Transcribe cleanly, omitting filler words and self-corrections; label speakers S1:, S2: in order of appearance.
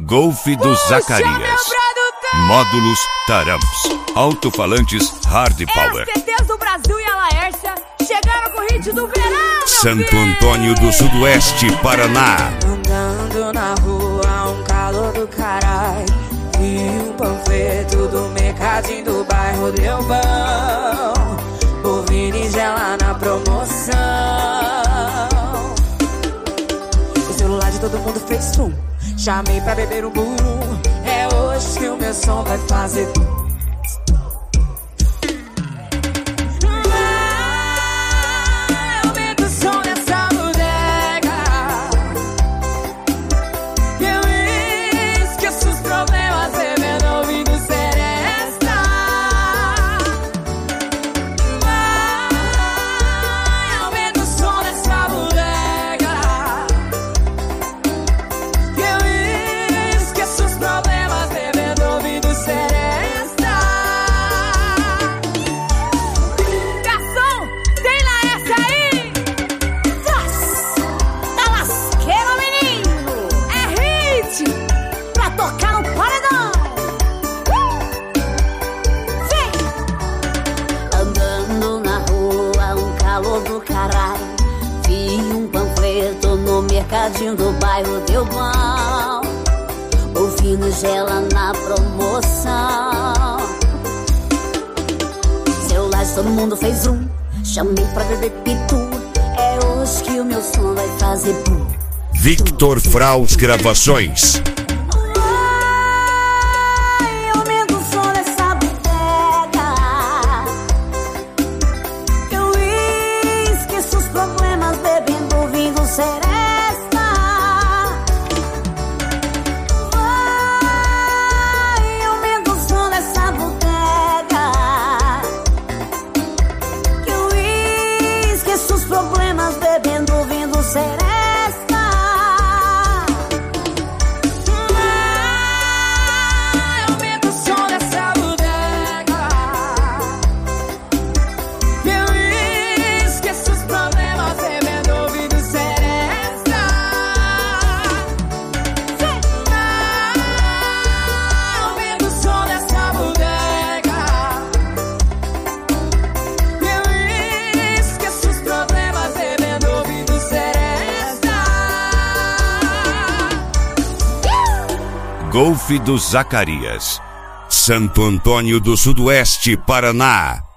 S1: Golf do Zacarias. Módulos Taramps. Alto-falantes Hard Power.
S2: STTs do Brasil e a Laércia chegaram com o hit do verão.
S1: Santo Antônio do Sudoeste, Paraná.
S3: Andando na rua, um calor do caralho. E um panfleto do mercadinho do bairro deu bom. O Vinigela na promoção. O celular de todo mundo fez zoom. Chamei pra beber um burum. É hoje que o meu som vai fazer aumenta o som dessa bodega. Eu esqueço os problemas, bebendo, ouvindo seresta. Aumenta o som dessa bodega. Eu esqueço os problemas, bebendo, ouvindo seresta.
S2: Garçom, tem Laércia aí? Tá lasqueiro, menino. É hit pra tocar no paredão. Sim.
S4: Andando na rua, um calor do caralho. Vi um panfleto no mercadinho do bairro deu bom. Ouvindo gela na promoção. Celular de todo mundo fez zoom. Chamei pra beber pitu. É hoje que o meu som vai fazer boom.
S1: Victor Fraus Gravações.
S4: Aumenta o som dessa bodega. Eu esqueço os problemas, bebendo, ouvindo seresta. Aumenta o som dessa bodega. Eu esqueço os problemas, bebendo, ouvindo seresta.
S3: Aumenta o som dessa bodega. Eu esqueço os problemas, bebendo, ouvindo seresta. Aumenta o som dessa bodega. Eu esqueço os problemas, bebendo, ouvindo seresta.
S1: Golf do Zacarias. Santo Antônio do Sudoeste, Paraná.